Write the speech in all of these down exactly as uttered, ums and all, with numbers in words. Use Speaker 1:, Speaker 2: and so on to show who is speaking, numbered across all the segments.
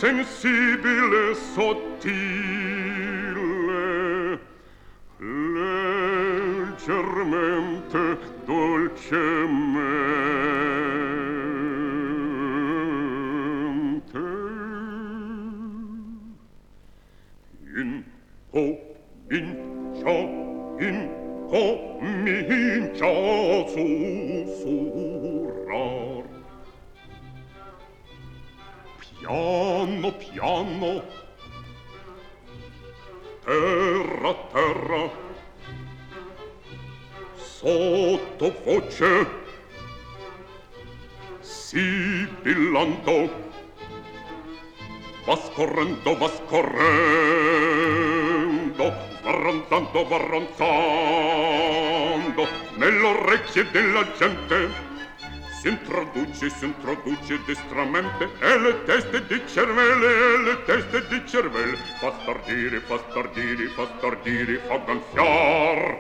Speaker 1: sensibile, sottile, leggermente, dolcemente, in comincia, in comincia a sussurrar. Piano, piano, terra, terra, sottovoce, sibillando, va scorrendo, va scorrendo, va ronzando, va ronzando, nell'orecchie della gente. Si introduce, si introduce destramente e le teste di cervelle, e le teste di cervelle fa stordire, fa stordire, fa stordire, fa gonfiar.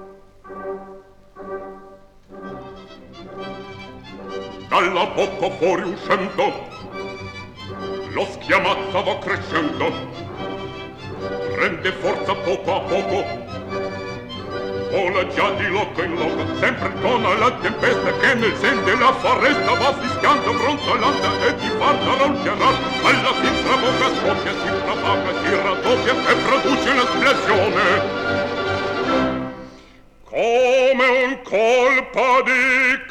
Speaker 1: Dalla bocca fuori uscendo lo schiamazzo va crescendo, prende forza poco a poco, vola già di loco in loco, sempre tona la tempesta che nel sen della foresta va fischiando, brontolando e ti farà roncerar. Alla fin traboca, scoppia, si propaga, si raddoppia e produce un'esplosione. Come un colpo di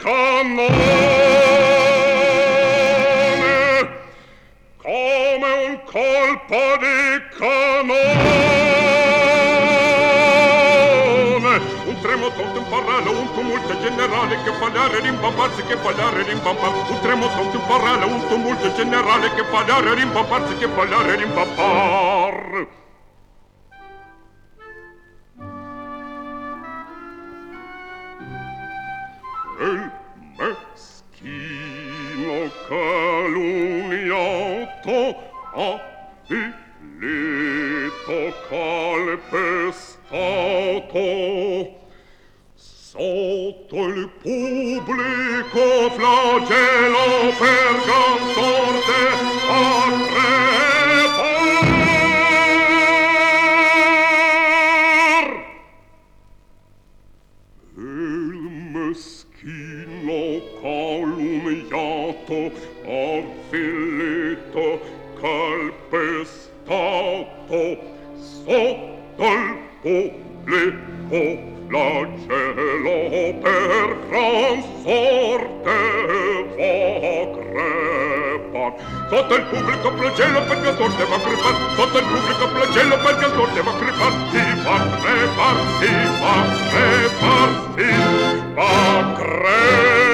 Speaker 1: cannone, come un colpo di cannone, un tremoto temporale, un tumulto generale che fa l'aria rimbambarsi, che fa l'aria rimbambar, un tremoto temporale, un tumulto generale che fa l'aria rimbambarsi, che fa l'aria rimbambar. Il meschino calunniato avvilito calpestato sotto il pubblico flagello per gran sorte a crepar. Il meschino calunniato avvilito calpestato sotto il pubblico flagello per gran sorte va crepar. Sotto il pubblico flagello per gran sorte va crepar. Sotto il pubblico flagello per gran sorte va crepar. Si va crepar, si va crepar, si va crepar.